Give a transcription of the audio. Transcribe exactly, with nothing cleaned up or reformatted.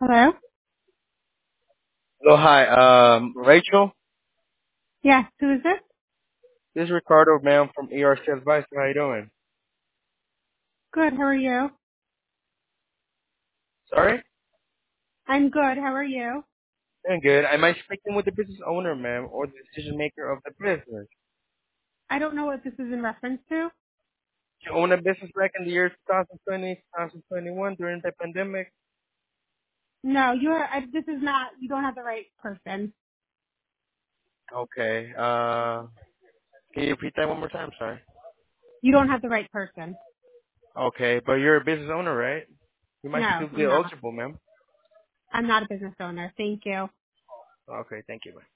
Hello? Hello, hi. Um, Rachel, Yes, who is this? this is Ricardo, ma'am, from E R C Advice. How you doing? Good, how are you? Sorry? I'm good, how are you? Doing good. Am I speaking with the business owner, ma'am, or the decision maker of the business? I don't know what this is in reference to. You own a business back in the year twenty twenty, twenty twenty-one during the pandemic? No, you are, I, this is not, you don't have the right person. Okay. Uh, can you repeat that one more time? Sorry. You don't have the right person. Okay, but you're a business owner, right? You might No, still be I'm not. eligible, ma'am. I'm not a business owner. Thank you. Okay, thank you, ma'am.